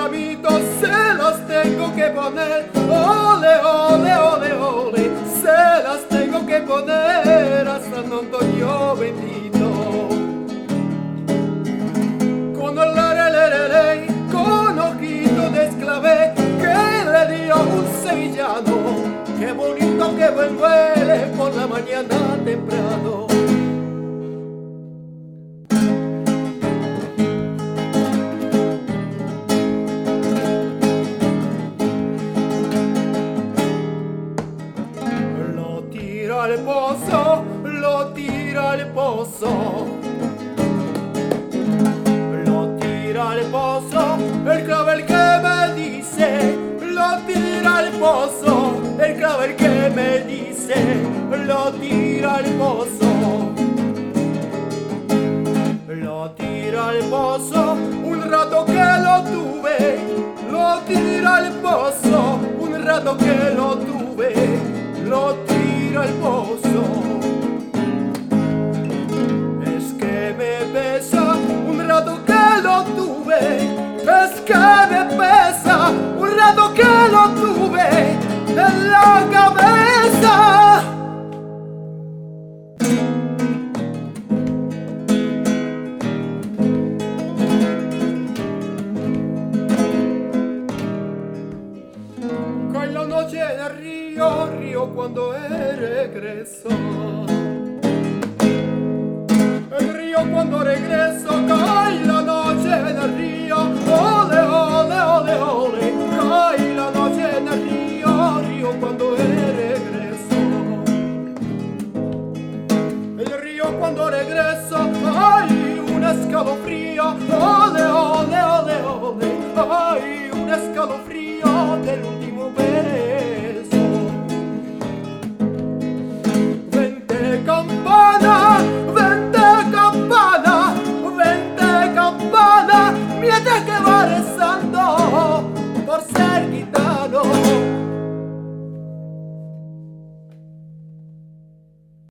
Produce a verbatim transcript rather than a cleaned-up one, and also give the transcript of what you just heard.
ramitos se las tengo que poner, ole, ole, ole, ole, se las tengo que poner a San Antonio bendito. Con el lerelelele, con ojito de esclave que le dio un sevillano, qué bonito que buen huele por la mañana temprano. Lo tira al pozo, lo tira al pozo, lo tira al pozo, el clavel que me dice, lo tira al pozo, el clavel que me dice, lo tira al pozo, lo tira al pozo, un rato que lo tuve, lo tira al pozo, un rato que lo tuve, lo tira al pozo. Es que me pesa un rato que lo tuve, es que me pesa un rato que lo tuve en la cabeza. Cae la noche en el río, río cuando él regresó. El río cuando regreso, cae la